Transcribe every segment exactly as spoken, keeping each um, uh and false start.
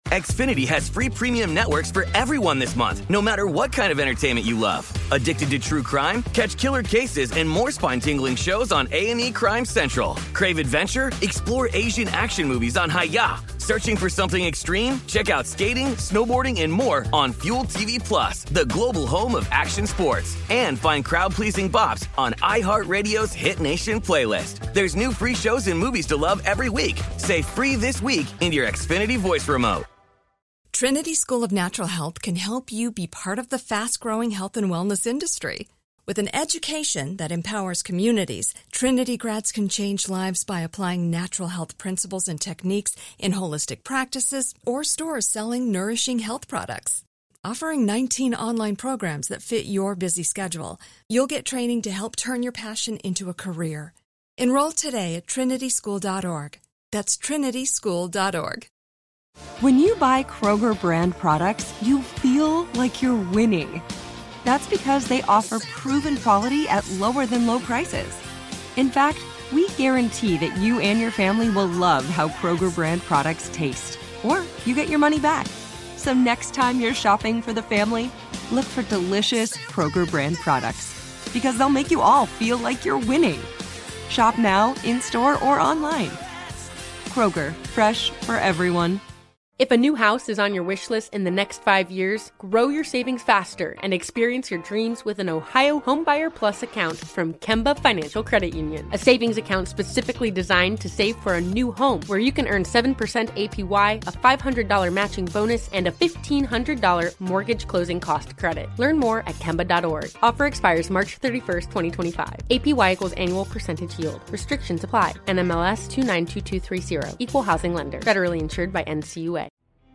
Xfinity has free premium networks for everyone this month, no matter what kind of entertainment you love. Addicted to true crime? Catch killer cases and more spine-tingling shows on A and E Crime Central. Crave adventure? Explore Asian action movies on Hi-Ya. Searching for something extreme? Check out skating, snowboarding, and more on Fuel T V Plus, the global home of action sports. And find crowd-pleasing bops on iHeartRadio's Hit Nation playlist. There's new free shows and movies to love every week. Say free this week in your Xfinity voice remote. Trinity School of Natural Health can help you be part of the fast-growing health and wellness industry. With an education that empowers communities, Trinity grads can change lives by applying natural health principles and techniques in holistic practices or stores selling nourishing health products. Offering nineteen online programs that fit your busy schedule, you'll get training to help turn your passion into a career. Enroll today at trinity school dot org. That's trinity school dot org. When you buy Kroger brand products, you feel like you're winning. That's because they offer proven quality at lower than low prices. In fact, we guarantee that you and your family will love how Kroger brand products taste, or you get your money back. So next time you're shopping for the family, look for delicious Kroger brand products, because they'll make you all feel like you're winning. Shop now, in-store, or online. Kroger, fresh for everyone. If a new house is on your wish list in the next five years, grow your savings faster and experience your dreams with an Ohio Homebuyer Plus account from Kemba Financial Credit Union. A savings account specifically designed to save for a new home, where you can earn seven percent A P Y, a five hundred dollars matching bonus, and a fifteen hundred dollars mortgage closing cost credit. Learn more at kemba dot org. Offer expires March thirty-first, twenty twenty-five. A P Y equals annual percentage yield. Restrictions apply. N M L S two nine two two three zero. Equal housing lender. Federally insured by N C U A.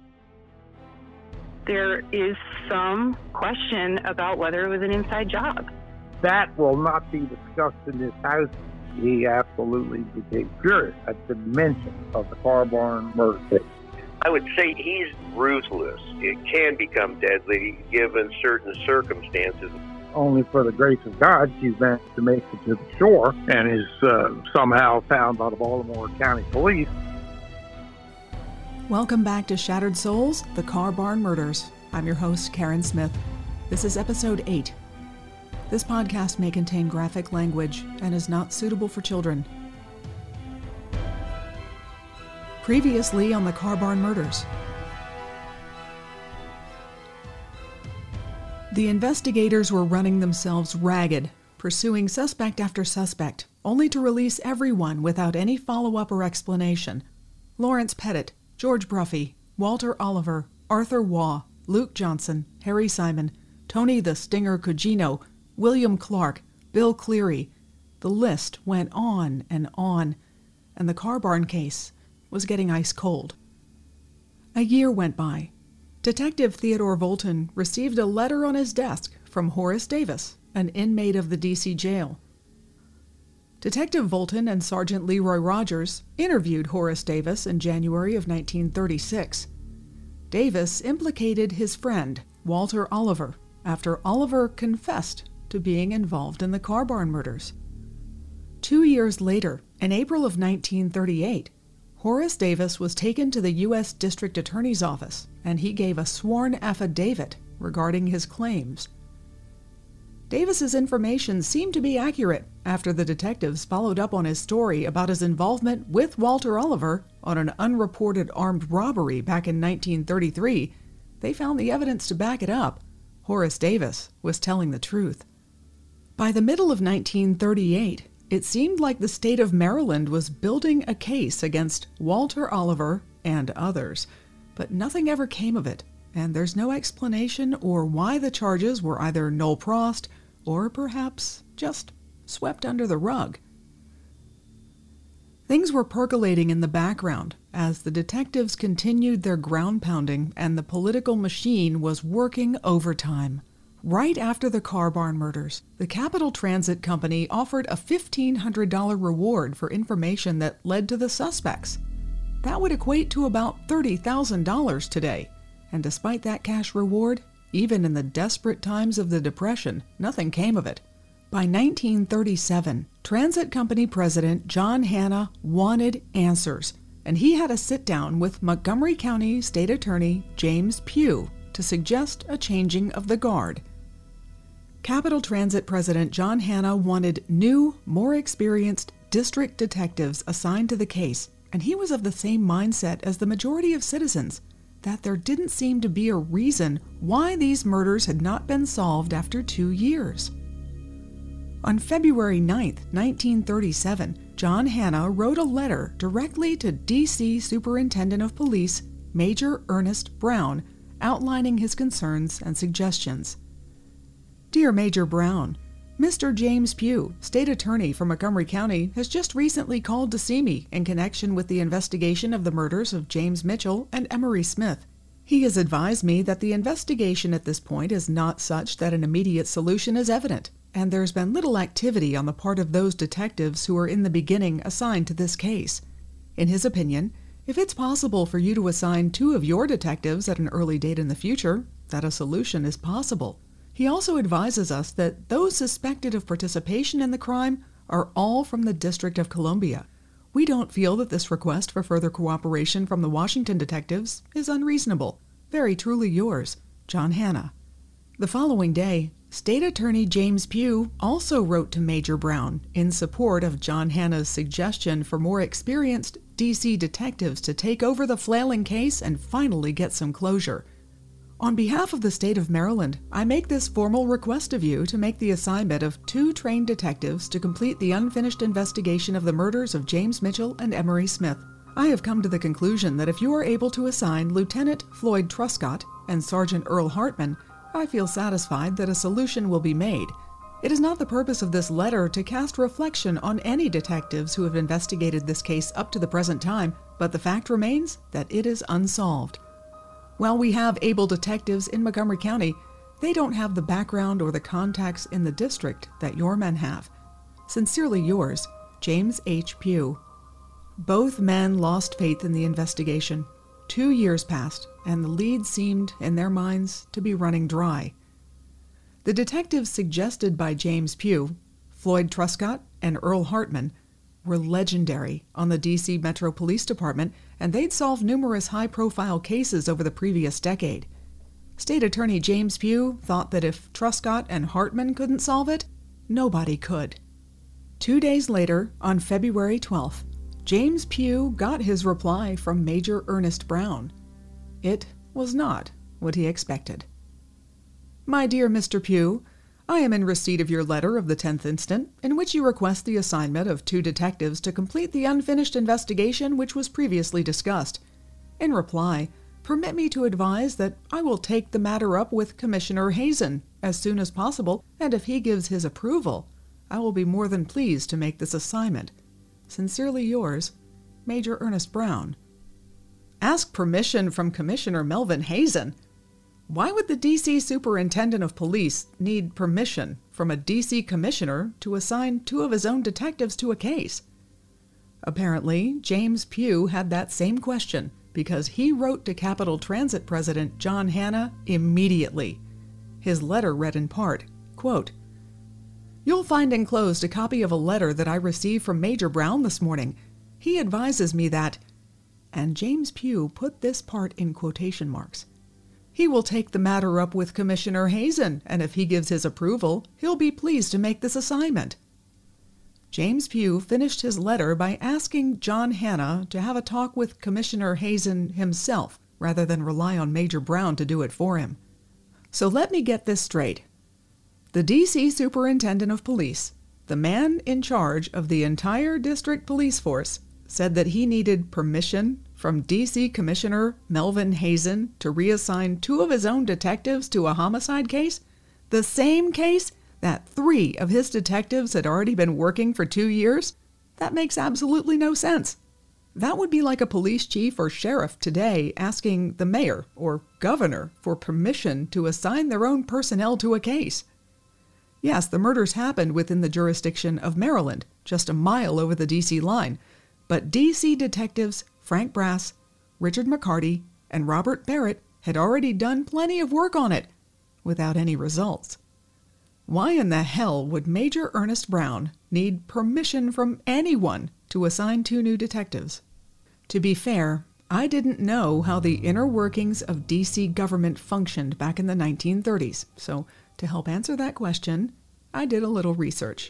There is some question about whether it was an inside job. That will not be discussed in this house. He absolutely became furious at the mention of the car barn murder case. I would say he's ruthless. It can become deadly given certain circumstances. Only for the grace of God, she's managed to make it to the shore and is uh, somehow found by the Baltimore County Police. Welcome back to Shattered Souls, The Car Barn Murders. I'm your host, Karen Smith. This is episode eight. This podcast may contain graphic language and is not suitable for children. Previously on The Car Barn Murders. The investigators were running themselves ragged, pursuing suspect after suspect, only to release everyone without any follow-up or explanation. Lawrence Pettit, George Bruffy, Walter Oliver, Arthur Waugh, Luke Johnson, Harry Simon, Tony the Stinger Cugino, William Clark, Bill Cleary. The list went on and on, and the car barn case was getting ice cold. A year went by. Detective Theodore Volton received a letter on his desk from Horace Davis, an inmate of the D C jail. Detective Volton and Sergeant Leroy Rogers interviewed Horace Davis in January of nineteen thirty-six. Davis implicated his friend, Walter Oliver, after Oliver confessed to being involved in the car barn murders. Two years later, in April of nineteen thirty-eight, Horace Davis was taken to the U S District Attorney's Office, and he gave a sworn affidavit regarding his claims. Davis's information seemed to be accurate after the detectives followed up on his story about his involvement with Walter Oliver on an unreported armed robbery back in nineteen thirty-three. They found the evidence to back it up. Horace Davis was telling the truth. By the middle of nineteen thirty-eight, it seemed like the state of Maryland was building a case against Walter Oliver and others, but nothing ever came of it, and there's no explanation or why the charges were either null-prost or perhaps just swept under the rug. Things were percolating in the background as the detectives continued their ground-pounding and the political machine was working overtime. Right after the car barn murders, the Capital Transit Company offered a fifteen hundred dollars reward for information that led to the suspects. That would equate to about thirty thousand dollars today. And despite that cash reward, even in the desperate times of the Depression, nothing came of it. By nineteen thirty-seven, Transit Company President John Hanna wanted answers. and he had a sit-down with Montgomery County State Attorney James Pugh to suggest a changing of the guard. Capital Transit President John Hanna wanted new, more experienced district detectives assigned to the case, and he was of the same mindset as the majority of citizens, that there didn't seem to be a reason why these murders had not been solved after two years. On February ninth, nineteen thirty-seven, John Hanna wrote a letter directly to D C Superintendent of Police Major Ernest Brown, outlining his concerns and suggestions. Dear Major Brown, Mister James Pugh, State Attorney for Montgomery County, has just recently called to see me in connection with the investigation of the murders of James Mitchell and Emery Smith. He has advised me that the investigation at this point is not such that an immediate solution is evident, and there's been little activity on the part of those detectives who were in the beginning assigned to this case. In his opinion, if it's possible for you to assign two of your detectives at an early date in the future, that a solution is possible. He also advises us that those suspected of participation in the crime are all from the District of Columbia. We don't feel that this request for further cooperation from the Washington detectives is unreasonable. Very truly yours, John Hanna. The following day, State Attorney James Pugh also wrote to Major Brown in support of John Hanna's suggestion for more experienced D C detectives to take over the flailing case and finally get some closure. On behalf of the state of Maryland, I make this formal request of you to make the assignment of two trained detectives to complete the unfinished investigation of the murders of James Mitchell and Emery Smith. I have come to the conclusion that if you are able to assign Lieutenant Floyd Truscott and Sergeant Earl Hartman, I feel satisfied that a solution will be made. It is not the purpose of this letter to cast reflection on any detectives who have investigated this case up to the present time, but the fact remains that it is unsolved. While we have able detectives in Montgomery County, they don't have the background or the contacts in the district that your men have. Sincerely yours, James H. Pugh. Both men lost faith in the investigation. Two years passed, and the lead seemed, in their minds, to be running dry. The detectives suggested by James Pugh, Floyd Truscott and Earl Hartman, were legendary on the D C Metro Police Department, and they'd solved numerous high-profile cases over the previous decade. State Attorney James Pugh thought that if Truscott and Hartman couldn't solve it, nobody could. Two days later, on February twelfth, James Pugh got his reply from Major Ernest Brown. It was not what he expected. My dear Mister Pugh, I am in receipt of your letter of the tenth instant, in which you request the assignment of two detectives to complete the unfinished investigation which was previously discussed. In reply, permit me to advise that I will take the matter up with Commissioner Hazen as soon as possible, and if he gives his approval, I will be more than pleased to make this assignment. Sincerely yours, Major Ernest Brown. Ask permission from Commissioner Melvin Hazen? Why would the D C Superintendent of Police need permission from a D C Commissioner to assign two of his own detectives to a case? Apparently, James Pugh had that same question because he wrote to Capital Transit President John Hanna immediately. His letter read in part, quote, You'll find enclosed a copy of a letter that I received from Major Brown this morning. He advises me that, and James Pugh put this part in quotation marks, he will take the matter up with Commissioner Hazen, and if he gives his approval, he'll be pleased to make this assignment. James Pugh finished his letter by asking John Hanna to have a talk with Commissioner Hazen himself, rather than rely on Major Brown to do it for him. So let me get this straight. The D C Superintendent of Police, the man in charge of the entire district police force, said that he needed permission from D C Commissioner Melvin Hazen to reassign two of his own detectives to a homicide case, the same case that three of his detectives had already been working for two years? That makes absolutely no sense. That would be like a police chief or sheriff today asking the mayor or governor for permission to assign their own personnel to a case. Yes, the murders happened within the jurisdiction of Maryland, just a mile over the D C line, but D C detectives Frank Brass, Richard McCarty, and Robert Barrett had already done plenty of work on it, without any results. Why in the hell would Major Ernest Brown need permission from anyone to assign two new detectives? To be fair, I didn't know how the inner workings of D C government functioned back in the nineteen thirties, so to help answer that question, I did a little research.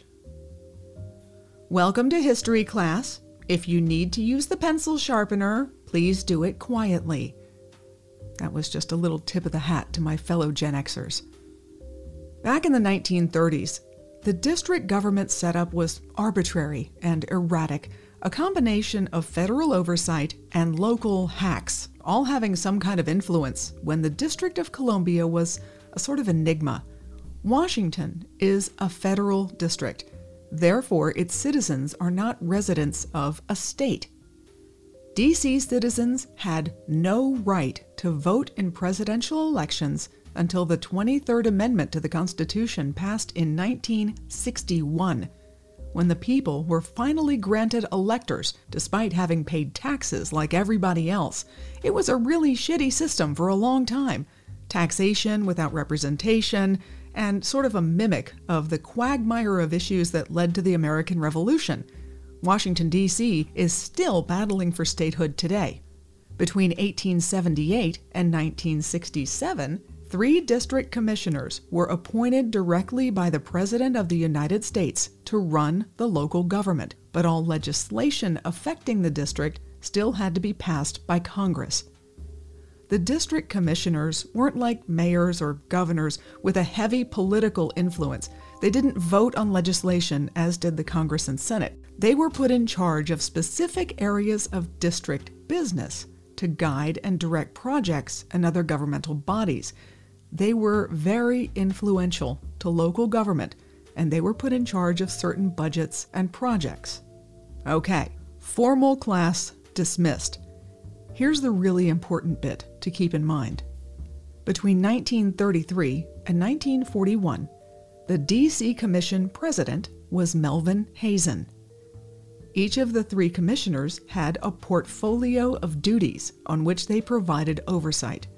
Welcome to history class. If you need to use the pencil sharpener, please do it quietly. That was just a little tip of the hat to my fellow Gen Xers. Back in the nineteen thirties, the district government setup was arbitrary and erratic, a combination of federal oversight and local hacks, all having some kind of influence when the District of Columbia was a sort of enigma. Washington is a federal district. Therefore, its citizens are not residents of a state. D C citizens had no right to vote in presidential elections until the twenty-third Amendment to the Constitution passed in nineteen sixty-one, when the people were finally granted electors despite having paid taxes like everybody else. It was a really shitty system for a long time. Taxation without representation, and sort of a mimic of the quagmire of issues that led to the American Revolution. Washington, D C is still battling for statehood today. Between eighteen seventy-eight and nineteen sixty-seven, three district commissioners were appointed directly by the President of the United States to run the local government, but all legislation affecting the district still had to be passed by Congress. The district commissioners weren't like mayors or governors with a heavy political influence. They didn't vote on legislation as did the Congress and Senate. They were put in charge of specific areas of district business to guide and direct projects and other governmental bodies. They were very influential to local government, and they were put in charge of certain budgets and projects. Okay, formal class dismissed. Here's the really important bit to keep in mind. Between nineteen thirty-three and nineteen forty-one, the D C Commission president was Melvin Hazen. Each of the three commissioners had a portfolio of duties on which they provided oversight.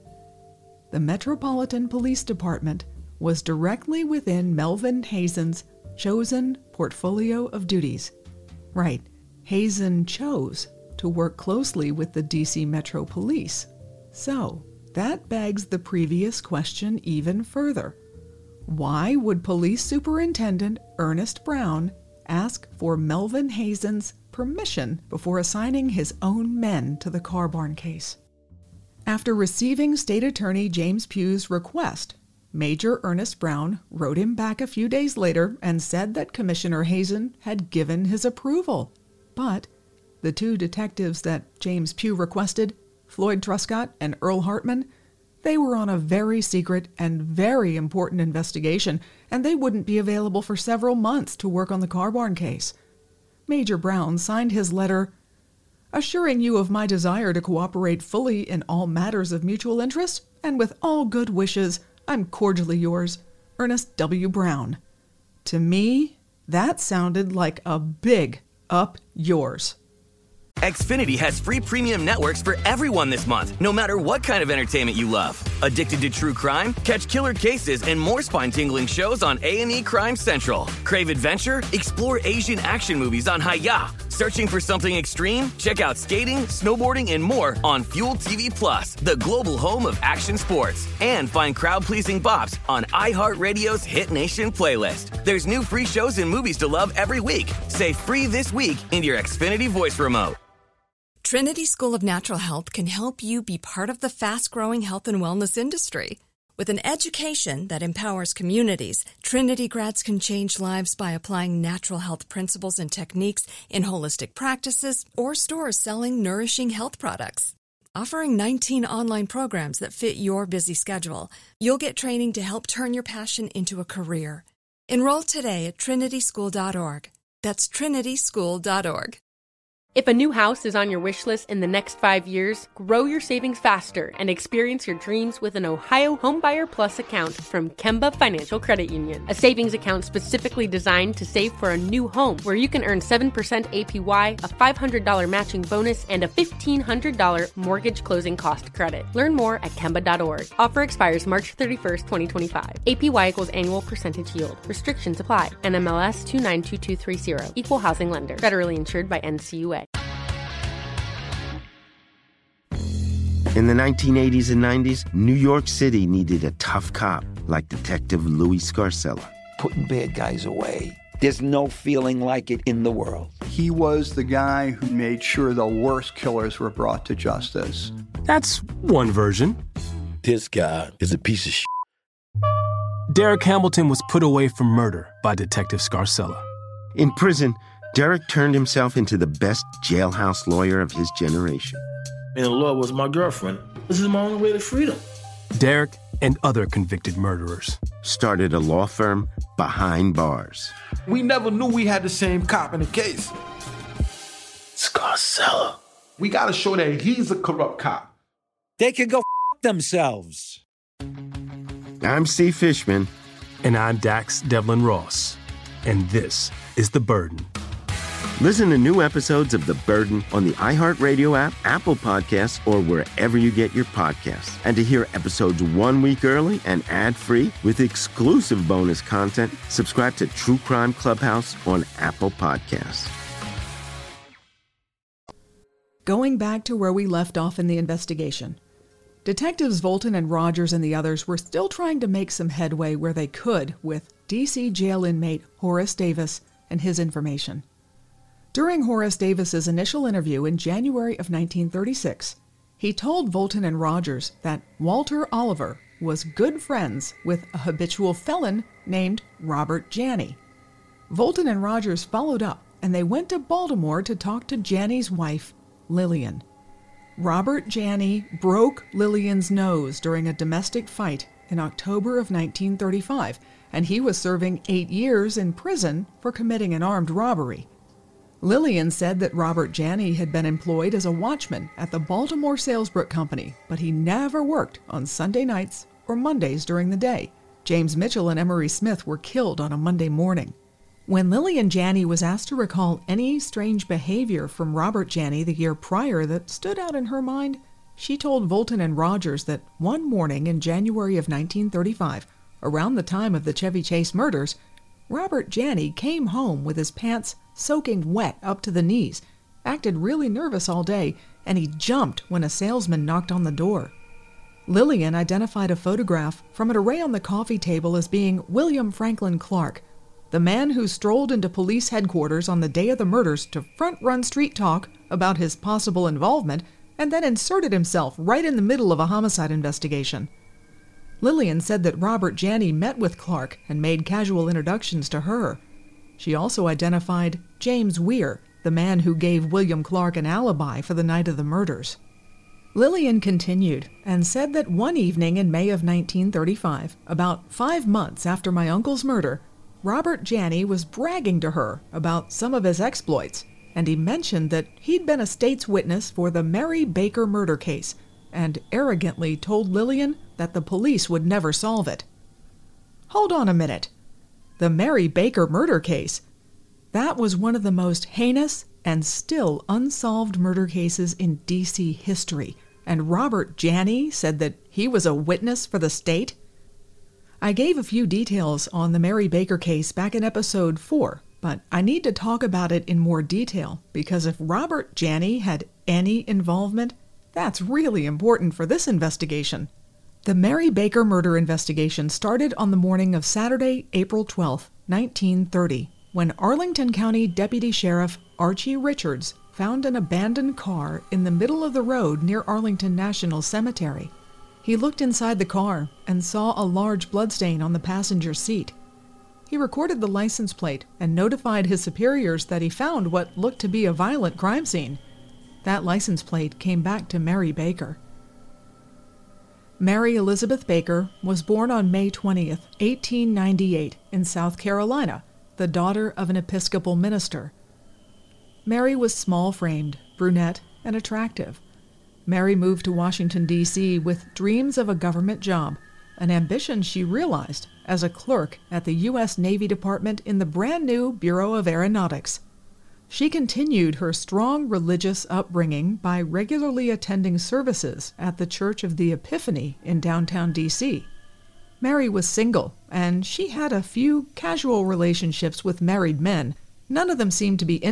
The Metropolitan Police Department was directly within Melvin Hazen's chosen portfolio of duties. Right, Hazen chose to work closely with the D C Metro Police. So, that begs the previous question even further. Why would Police Superintendent Ernest Brown ask for Melvin Hazen's permission before assigning his own men to the car barn case? After receiving State Attorney James Pugh's request, Major Ernest Brown wrote him back a few days later and said that Commissioner Hazen had given his approval. But the two detectives that James Pugh requested, Floyd Truscott and Earl Hartman, they were on a very secret and very important investigation, and they wouldn't be available for several months to work on the car barn case. Major Brown signed his letter, assuring you of my desire to cooperate fully in all matters of mutual interest, and with all good wishes, I'm cordially yours, Ernest W. Brown. To me, that sounded like a big up yours. Xfinity has free premium networks for everyone this month, no matter what kind of entertainment you love. Addicted to true crime? Catch killer cases and more spine-tingling shows on A and E Crime Central. Crave adventure? Explore Asian action movies on Hi-Ya. Searching for something extreme? Check out skating, snowboarding, and more on Fuel T V Plus, the global home of action sports. And find crowd-pleasing bops on iHeartRadio's Hit Nation playlist. There's new free shows and movies to love every week. Say free this week in your Xfinity voice remote. Trinity School of Natural Health can help you be part of the fast-growing health and wellness industry. With an education that empowers communities, Trinity grads can change lives by applying natural health principles and techniques in holistic practices or stores selling nourishing health products. Offering nineteen online programs that fit your busy schedule, you'll get training to help turn your passion into a career. Enroll today at trinity school dot org. That's trinity school dot org. If a new house is on your wish list in the next five years, grow your savings faster and experience your dreams with an Ohio Homebuyer Plus account from Kemba Financial Credit Union. A savings account specifically designed to save for a new home, where you can earn seven percent A P Y, a five hundred dollars matching bonus, and a fifteen hundred dollars mortgage closing cost credit. Learn more at kemba dot org. Offer expires March thirty-first, twenty twenty-five. A P Y equals annual percentage yield. Restrictions apply. N M L S two nine two two three zero. Equal housing lender. Federally insured by N C U A. In the nineteen eighties and nineties, New York City needed a tough cop like Detective Louis Scarcella. Putting bad guys away. There's no feeling like it in the world. He was the guy who made sure the worst killers were brought to justice. That's one version. This guy is a piece of shit. Derek Hamilton was put away for murder by Detective Scarcella. In prison, Derek turned himself into the best jailhouse lawyer of his generation. And the law was my girlfriend. This is my only way to freedom. Derek and other convicted murderers started a law firm behind bars. We never knew we had the same cop in the case. Scarcella. We gotta show that he's a corrupt cop. They can go f*** themselves. I'm Steve Fishman. And I'm Dax Devlin Ross. And this is The Burden. Listen to new episodes of The Burden on the iHeartRadio app, Apple Podcasts, or wherever you get your podcasts. And to hear episodes one week early and ad-free with exclusive bonus content, subscribe to True Crime Clubhouse on Apple Podcasts. Going back to where we left off in the investigation, Detectives Volton and Rogers and the others were still trying to make some headway where they could with D C jail inmate Horace Davis and his information. During Horace Davis's initial interview in January of nineteen thirty-six, he told Volton and Rogers that Walter Oliver was good friends with a habitual felon named Robert Janney. Volton and Rogers followed up, and they went to Baltimore to talk to Janney's wife, Lillian. Robert Janney broke Lillian's nose during a domestic fight in October of nineteen thirty-five, and he was serving eight years in prison for committing an armed robbery. Lillian said that Robert Janney had been employed as a watchman at the Baltimore Salesbrook Company, but he never worked on Sunday nights or Mondays during the day. James Mitchell and Emery Smith were killed on a Monday morning. When Lillian Janney was asked to recall any strange behavior from Robert Janney the year prior that stood out in her mind, she told Volton and Rogers that one morning in January of nineteen thirty-five, around the time of the Chevy Chase murders, Robert Janney came home with his pants soaking wet up to the knees, acted really nervous all day, and he jumped when a salesman knocked on the door. Lillian identified a photograph from an array on the coffee table as being William Franklin Clark, the man who strolled into police headquarters on the day of the murders to front-run street talk about his possible involvement and then inserted himself right in the middle of a homicide investigation. Lillian said that Robert Janney met with Clark and made casual introductions to her. She also identified James Weir, the man who gave William Clark an alibi for the night of the murders. Lillian continued and said that one evening in May of nineteen thirty-five, about five months after my uncle's murder, Robert Janney was bragging to her about some of his exploits, and he mentioned that he'd been a state's witness for the Mary Baker murder case, and arrogantly told Lillian that the police would never solve it. Hold on a minute. The Mary Baker murder case? That was one of the most heinous and still unsolved murder cases in D C history, and Robert Janney said that he was a witness for the state? I gave a few details on the Mary Baker case back in episode four, but I need to talk about it in more detail because if Robert Janney had any involvement, that's really important for this investigation. The Mary Baker murder investigation started on the morning of Saturday, April twelfth, nineteen thirty, when Arlington County Deputy Sheriff Archie Richards found an abandoned car in the middle of the road near Arlington National Cemetery. He looked inside the car and saw a large bloodstain on the passenger seat. He recorded the license plate and notified his superiors that he found what looked to be a violent crime scene. That license plate came back to Mary Baker. Mary Elizabeth Baker was born on May twentieth, eighteen ninety-eight, in South Carolina, the daughter of an Episcopal minister. Mary was small-framed, brunette, and attractive. Mary moved to Washington, D C with dreams of a government job, an ambition she realized as a clerk at the U S Navy Department in the brand-new Bureau of Aeronautics. She continued her strong religious upbringing by regularly attending services at the Church of the Epiphany in downtown D C. Mary was single, and she had a few casual relationships with married men. None of them seemed to be intimate,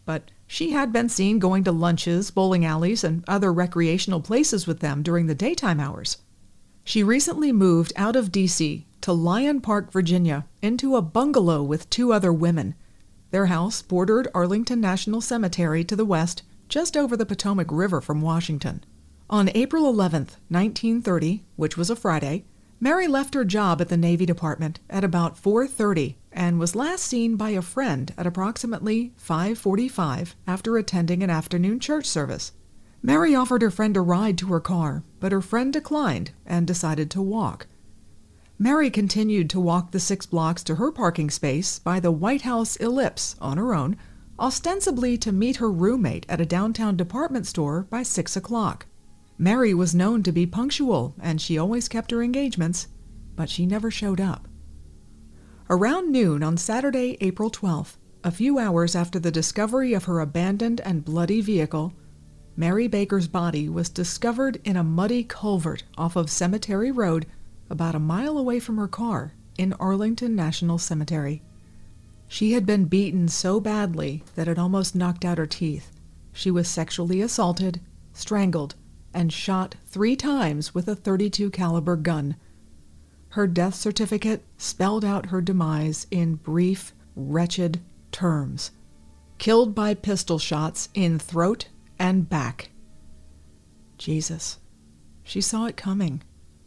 but she had been seen going to lunches, bowling alleys, and other recreational places with them during the daytime hours. She recently moved out of D C to Lyon Park, Virginia, into a bungalow with two other women. Their house bordered Arlington National Cemetery to the west, just over the Potomac River from Washington. On April eleventh, nineteen thirty, which was a Friday, Mary left her job at the Navy Department at about four thirty and was last seen by a friend at approximately five forty-five after attending an afternoon church service. Mary offered her friend a ride to her car, but her friend declined and decided to walk. Mary continued to walk the six blocks to her parking space by the White House Ellipse on her own, ostensibly to meet her roommate at a downtown department store by six o'clock. Mary was known to be punctual, and she always kept her engagements, but she never showed up. Around noon on Saturday, April twelfth, a few hours after the discovery of her abandoned and bloody vehicle, Mary Baker's body was discovered in a muddy culvert off of Cemetery Road, about a mile away from her car, in Arlington National Cemetery. She had been beaten so badly that it almost knocked out her teeth. She was sexually assaulted, strangled, and shot three times with a thirty-two caliber gun. Her death certificate spelled out her demise in brief, wretched terms. Killed by pistol shots in throat and back. Jesus. She saw it coming.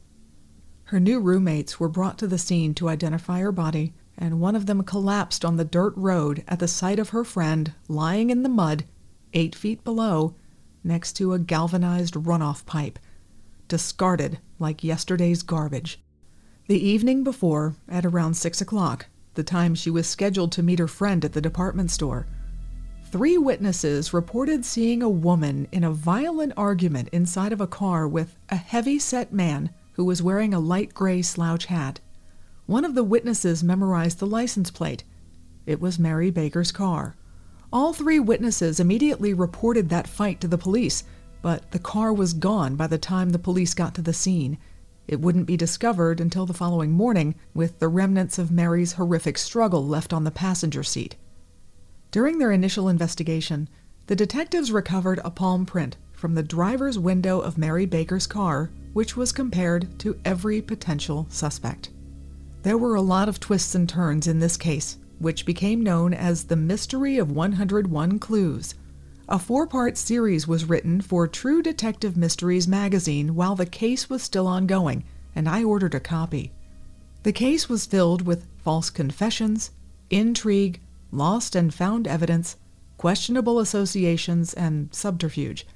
Her new roommates were brought to the scene to identify her body, and one of them collapsed on the dirt road at the sight of her friend lying in the mud, eight feet below, next to a galvanized runoff pipe, discarded like yesterday's garbage. The evening before, at around six o'clock, the time she was scheduled to meet her friend at the department store, three witnesses reported seeing a woman in a violent argument inside of a car with a heavy-set man who was wearing a light gray slouch hat. One of the witnesses memorized the license plate. It was Mary Baker's car. All three witnesses immediately reported that fight to the police, but the car was gone by the time the police got to the scene. It wouldn't be discovered until the following morning, with the remnants of Mary's horrific struggle left on the passenger seat. During their initial investigation, the detectives recovered a palm print from the driver's window of Mary Baker's car, which was compared to every potential suspect. There were a lot of twists and turns in this case, which became known as the Mystery of one hundred one Clues. A four-part series was written for True Detective Mysteries magazine while the case was still ongoing, and I ordered a copy. The case was filled with false confessions, intrigue, lost and found evidence, questionable associations, and subterfuge.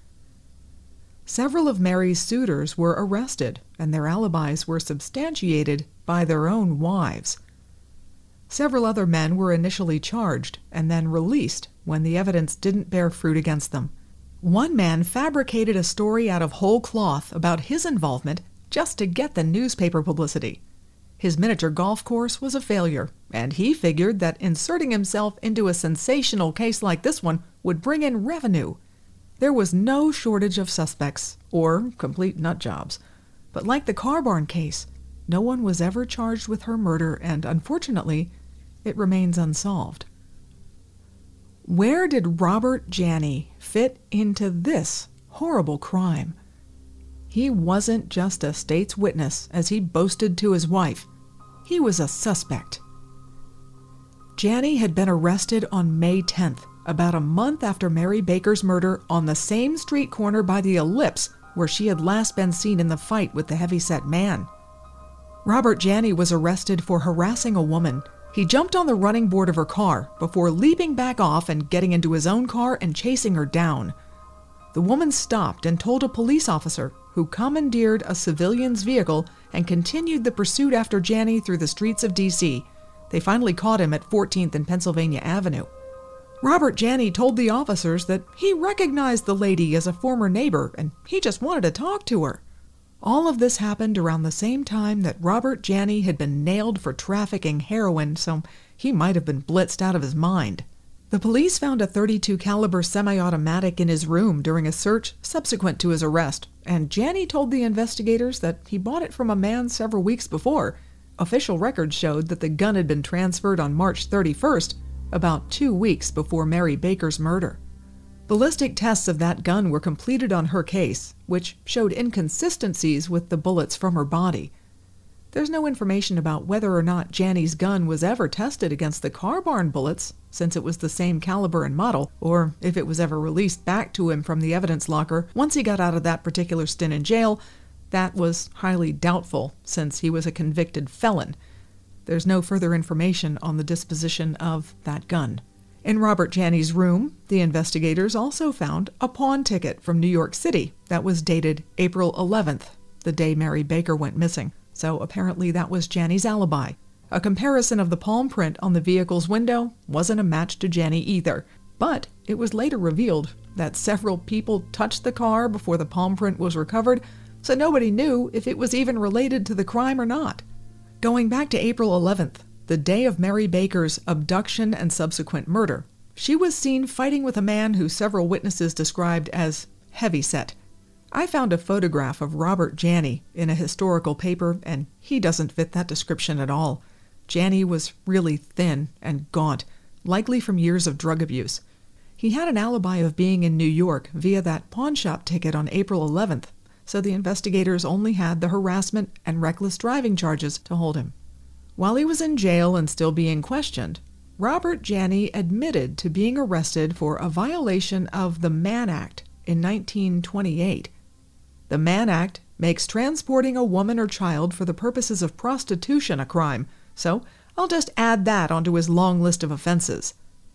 Several of Mary's suitors were arrested, and their alibis were substantiated by their own wives. Several other men were initially charged and then released when the evidence didn't bear fruit against them. One man fabricated a story out of whole cloth about his involvement just to get the newspaper publicity. His miniature golf course was a failure, and he figured that inserting himself into a sensational case like this one would bring in revenue. There was no shortage of suspects, or complete nut jobs. But like the car barn case, no one was ever charged with her murder, and unfortunately, it remains unsolved. Where did Robert Janney fit into this horrible crime? He wasn't just a state's witness, as he boasted to his wife. He was a suspect. Janney had been arrested on May tenth, about a month after Mary Baker's murder, on the same street corner by the Ellipse where she had last been seen in the fight with the heavy-set man. Robert Janney was arrested for harassing a woman. He jumped on the running board of her car before leaping back off and getting into his own car and chasing her down. The woman stopped and told a police officer, who commandeered a civilian's vehicle and continued the pursuit after Janney through the streets of D C. They finally caught him at fourteenth and Pennsylvania Avenue. Robert Janney told the officers that he recognized the lady as a former neighbor and he just wanted to talk to her. All of this happened around the same time that Robert Janney had been nailed for trafficking heroin, so he might have been blitzed out of his mind. The police found a thirty-two caliber semi-automatic in his room during a search subsequent to his arrest, and Janney told the investigators that he bought it from a man several weeks before. Official records showed that the gun had been transferred on March thirty-first, about two weeks before Mary Baker's murder. Ballistic tests of that gun were completed on her case, which showed inconsistencies with the bullets from her body. There's no information about whether or not Janney's gun was ever tested against the Carbarn bullets, since it was the same caliber and model, or if it was ever released back to him from the evidence locker once he got out of that particular stint in jail. That was highly doubtful, since he was a convicted felon. There's no further information on the disposition of that gun. In Robert Janney's room, the investigators also found a pawn ticket from New York City that was dated April eleventh, the day Mary Baker went missing. So apparently that was Janney's alibi. A comparison of the palm print on the vehicle's window wasn't a match to Janney either, but it was later revealed that several people touched the car before the palm print was recovered, so nobody knew if it was even related to the crime or not. Going back to April eleventh, the day of Mary Baker's abduction and subsequent murder, she was seen fighting with a man who several witnesses described as heavyset. I found a photograph of Robert Janney in a historical paper, and he doesn't fit that description at all. Janney was really thin and gaunt, likely from years of drug abuse. He had an alibi of being in New York via that pawnshop ticket on April eleventh, so the investigators only had the harassment and reckless driving charges to hold him. While he was in jail and still being questioned, Robert Janney admitted to being arrested for a violation of the Mann Act in nineteen twenty-eight. The Mann Act makes transporting a woman or child for the purposes of prostitution a crime, so I'll just add that onto his long list of offenses.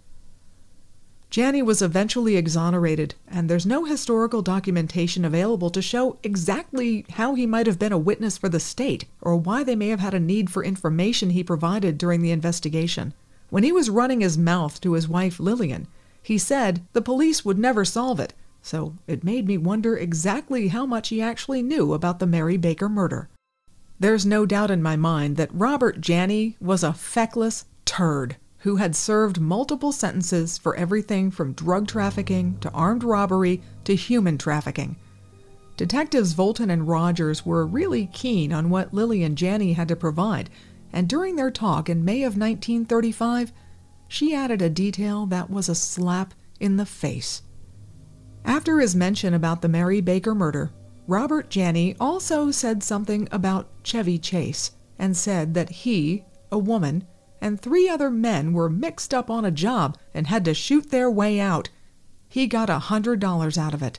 Janney was eventually exonerated, and there's no historical documentation available to show exactly how he might have been a witness for the state, or why they may have had a need for information he provided during the investigation. When he was running his mouth to his wife Lillian, he said the police would never solve it, so it made me wonder exactly how much he actually knew about the Mary Baker murder. There's no doubt in my mind that Robert Janney was a feckless turd who had served multiple sentences for everything from drug trafficking to armed robbery to human trafficking. Detectives Volton and Rogers were really keen on what Lillian Janney had to provide, and during their talk in May of nineteen thirty-five, she added a detail that was a slap in the face. After his mention about the Mary Baker murder, Robert Janney also said something about Chevy Chase, and said that he, a woman, and three other men were mixed up on a job and had to shoot their way out. He got a hundred dollars out of it.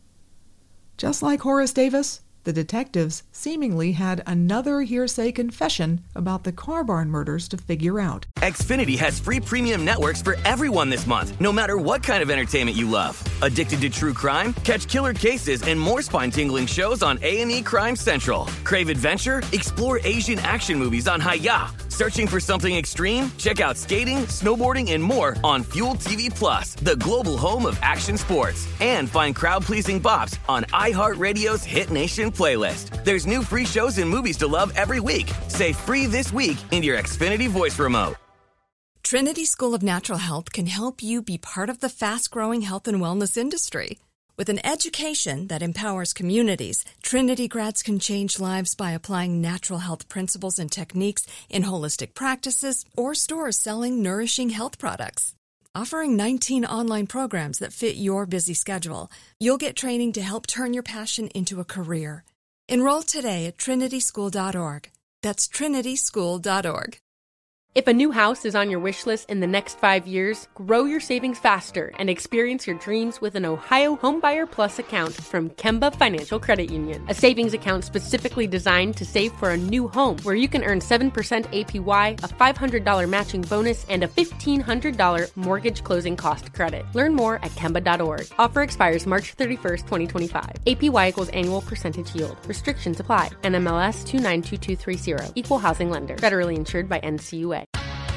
Just like Horace Davis, the detectives seemingly had another hearsay confession about the Carbarn murders to figure out. Xfinity has free premium networks for everyone this month, no matter what kind of entertainment you love. Addicted to true crime? Catch killer cases and more spine-tingling shows on A and E Crime Central. Crave adventure? Explore Asian action movies on Hi-Ya. Searching for something extreme? Check out skating, snowboarding, and more on Fuel T V Plus, the global home of action sports. And find crowd-pleasing bops on iHeartRadio's Hit Nation playlist. There's new free shows and movies to love every week. Say free this week in your Xfinity voice remote. Trinity School of Natural Health can help you be part of the fast-growing health and wellness industry. With an education that empowers communities, Trinity grads can change lives by applying natural health principles and techniques in holistic practices or stores selling nourishing health products. Offering nineteen online programs that fit your busy schedule, you'll get training to help turn your passion into a career. Enroll today at trinity school dot org. That's trinity school dot org. If a new house is on your wish list in the next five years, grow your savings faster and experience your dreams with an Ohio Homebuyer Plus account from Kemba Financial Credit Union. A savings account specifically designed to save for a new home, where you can earn seven percent A P Y, a five hundred dollars matching bonus, and a fifteen hundred dollars mortgage closing cost credit. Learn more at kemba dot org. Offer expires March thirty-first, twenty twenty-five. A P Y equals annual percentage yield. Restrictions apply. N M L S two nine two two three zero. Equal housing lender. Federally insured by N C U A.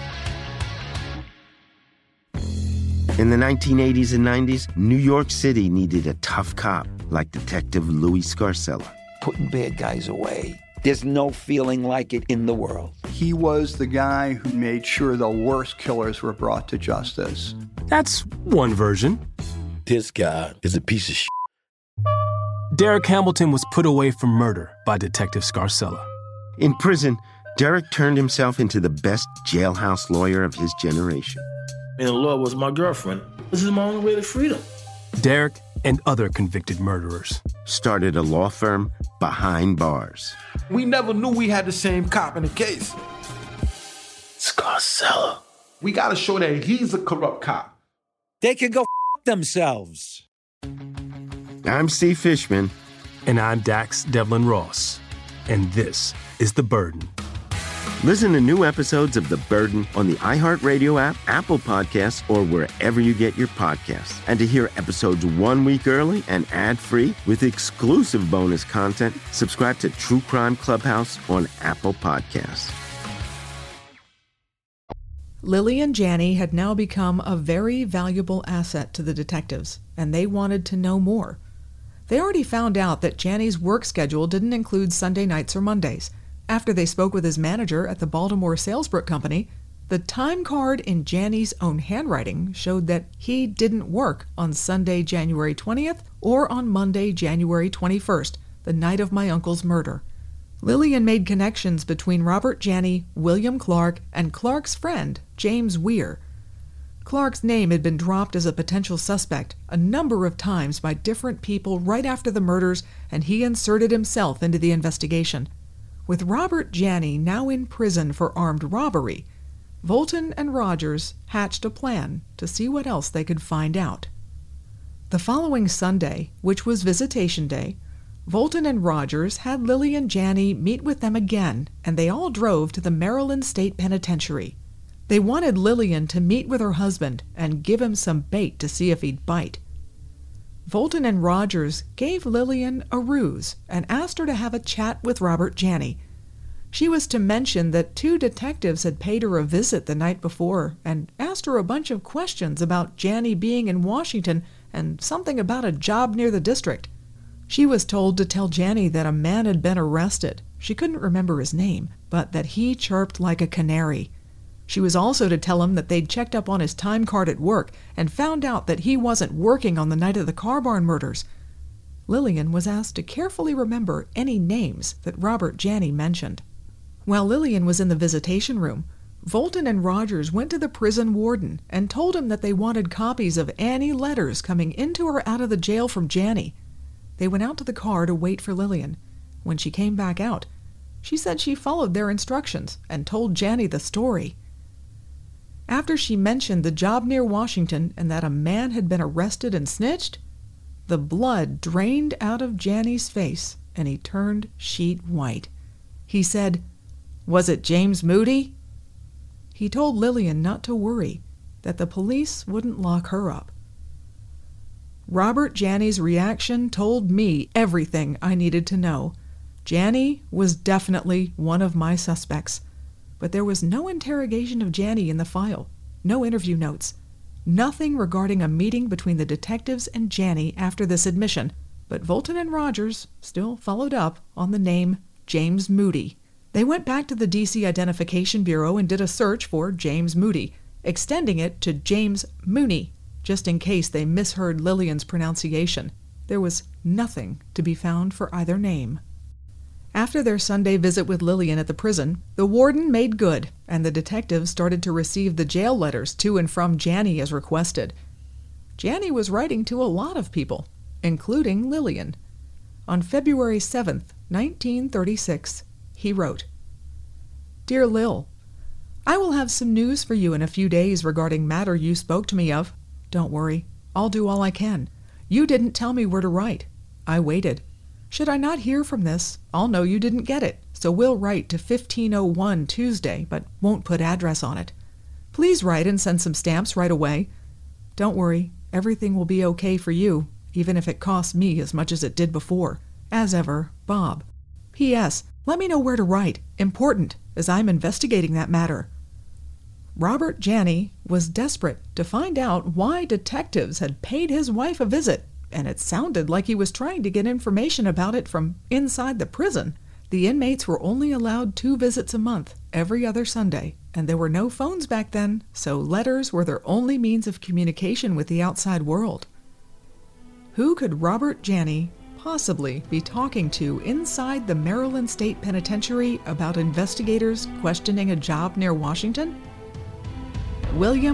In the nineteen eighties and nineties, New York City needed a tough cop like Detective Louis Scarcella. Putting bad guys away. There's no feeling like it in the world. He was the guy who made sure the worst killers were brought to justice. That's one version. This guy is a piece of shit. Derek Hamilton was put away for murder by Detective Scarcella. In prison, Derek turned himself into the best jailhouse lawyer of his generation. and the Lord was my girlfriend. This is my only way to freedom. Derek and other convicted murderers started a law firm behind bars. We never knew we had the same cop in the case. Scarcella. We gotta show that he's a corrupt cop. They can go f*** themselves. I'm Steve Fishman. And I'm Dax Devlin Ross. And this is The Burden. Listen to new episodes of The Burden on the iHeartRadio app, Apple Podcasts, or wherever you get your podcasts. And to hear episodes one week early and ad-free with exclusive bonus content, subscribe to True Crime Clubhouse on Apple Podcasts. Lily and Janny had now become a very valuable asset to the detectives, and they wanted to know more. They already found out that Janny's work schedule didn't include Sunday nights or Mondays. After they spoke with his manager at the Baltimore Salesbrook Company, the time card in Janny's own handwriting showed that he didn't work on Sunday, January twentieth, or on Monday, January twenty-first, the night of my uncle's murder. Lillian made connections between Robert Janny, William Clark, and Clark's friend, James Weir. Clark's name had been dropped as a potential suspect a number of times by different people right after the murders, and he inserted himself into the investigation. With Robert Janny now in prison for armed robbery, Volton and Rogers hatched a plan to see what else they could find out. The following Sunday, which was Visitation Day, Volton and Rogers had Lily and Janny meet with them again, and they all drove to the Maryland State Penitentiary. They wanted Lillian to meet with her husband and give him some bait to see if he'd bite. Volton and Rogers gave Lillian a ruse and asked her to have a chat with Robert Janny. She was to mention that two detectives had paid her a visit the night before and asked her a bunch of questions about Janny being in Washington and something about a job near the district. She was told to tell Janny that a man had been arrested. She couldn't remember his name, but that he chirped like a canary. She was also to tell him that they'd checked up on his time card at work and found out that he wasn't working on the night of the car barn murders. Lillian was asked to carefully remember any names that Robert Janny mentioned. While Lillian was in the visitation room, Volton and Rogers went to the prison warden and told him that they wanted copies of any letters coming into or out of the jail from Janny. They went out to the car to wait for Lillian. When she came back out, she said she followed their instructions and told Janny the story. After she mentioned the job near Washington and that a man had been arrested and snitched, the blood drained out of Janny's face and he turned sheet white. He said, "Was it James Moody?" He told Lillian not to worry, that the police wouldn't lock her up. Robert Janny's reaction told me everything I needed to know. Janny was definitely one of my suspects. But there was no interrogation of Janny in the file, no interview notes, nothing regarding a meeting between the detectives and Janny after this admission, but Volton and Rogers still followed up on the name James Moody. They went back to the D C Identification Bureau and did a search for James Moody, extending it to James Mooney, just in case they misheard Lillian's pronunciation. There was nothing to be found for either name. After their Sunday visit with Lillian at the prison, the warden made good, and the detectives started to receive the jail letters to and from Janny as requested. Janny was writing to a lot of people, including Lillian. On February seventh, nineteen thirty-six, he wrote, "Dear Lil, I will have some news for you in a few days regarding matter you spoke to me of. Don't worry, I'll do all I can. You didn't tell me where to write. I waited. Should I not hear from this, I'll know you didn't get it, so we'll write to fifteen oh one Tuesday, but won't put address on it. Please write and send some stamps right away. Don't worry, everything will be okay for you, even if it costs me as much as it did before. As ever, Bob. P S. Let me know where to write. Important, as I'm investigating that matter." Robert Janny was desperate to find out why detectives had paid his wife a visit, and it sounded like he was trying to get information about it from inside the prison. The inmates were only allowed two visits a month, every other Sunday, and there were no phones back then, so letters were their only means of communication with the outside world. Who could Robert Janny possibly be talking to inside the Maryland State Penitentiary about investigators questioning a job near Washington? William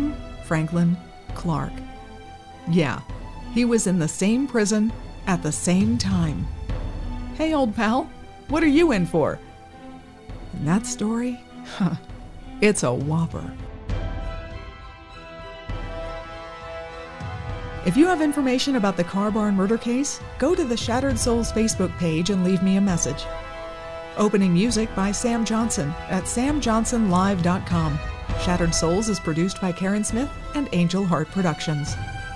Franklin Clark. Yeah, he was in the same prison at the same time. Hey, old pal, what are you in for? And that story? Huh, it's a whopper. If you have information about the Car Barn murder case, go to the Shattered Souls Facebook page and leave me a message. Opening music by Sam Johnson at sam johnson live dot com. Shattered Souls is produced by Karen Smith and Angel Heart Productions.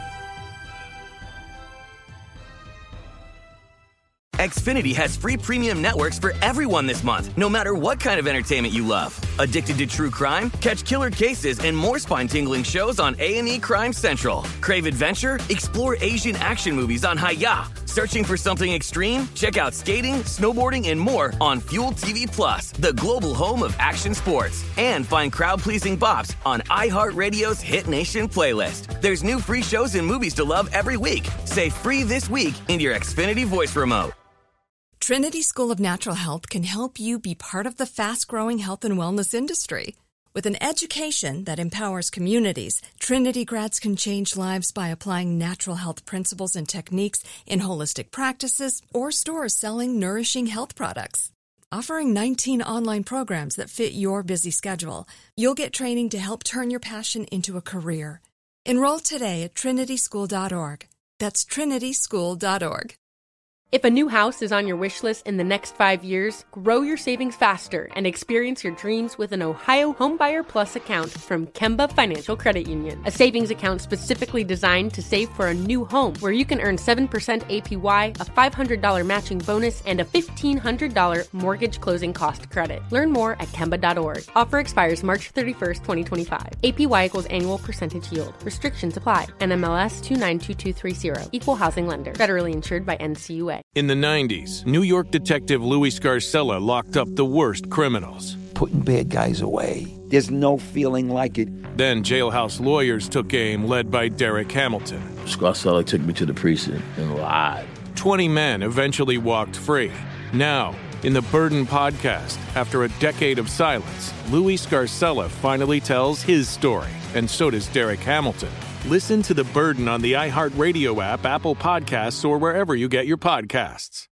Xfinity has free premium networks for everyone this month, no matter what kind of entertainment you love. Addicted to true crime? Catch killer cases and more spine-tingling shows on A and E Crime Central. Crave adventure? Explore Asian action movies on Hi-Ya. Searching for something extreme? Check out skating, snowboarding, and more on Fuel T V Plus, the global home of action sports. And find crowd-pleasing bops on iHeartRadio's Hit Nation playlist. There's new free shows and movies to love every week. Say free this week in your Xfinity voice remote. Trinity School of Natural Health can help you be part of the fast-growing health and wellness industry. With an education that empowers communities, Trinity grads can change lives by applying natural health principles and techniques in holistic practices or stores selling nourishing health products. Offering nineteen online programs that fit your busy schedule, you'll get training to help turn your passion into a career. Enroll today at trinity school dot org. That's trinity school dot org. If a new house is on your wish list in the next five years, grow your savings faster and experience your dreams with an Ohio Homebuyer Plus account from Kemba Financial Credit Union. A savings account specifically designed to save for a new home where you can earn seven percent A P Y, a five hundred dollars matching bonus, and a fifteen hundred dollars mortgage closing cost credit. Learn more at kemba dot org. Offer expires March thirty-first, twenty twenty-five. A P Y equals annual percentage yield. Restrictions apply. N M L S two nine two two three zero. Equal housing lender. Federally insured by N C U A. In the nineties, New York detective Louis Scarcella locked up the worst criminals. Putting bad guys away. There's no feeling like it. Then jailhouse lawyers took aim, led by Derek Hamilton. Scarcella took me to the precinct and lied. Twenty men eventually walked free. Now, in the Burden podcast, after a decade of silence, Louis Scarcella finally tells his story, and so does Derek Hamilton. Listen to The Burden on the iHeartRadio app, Apple Podcasts, or wherever you get your podcasts.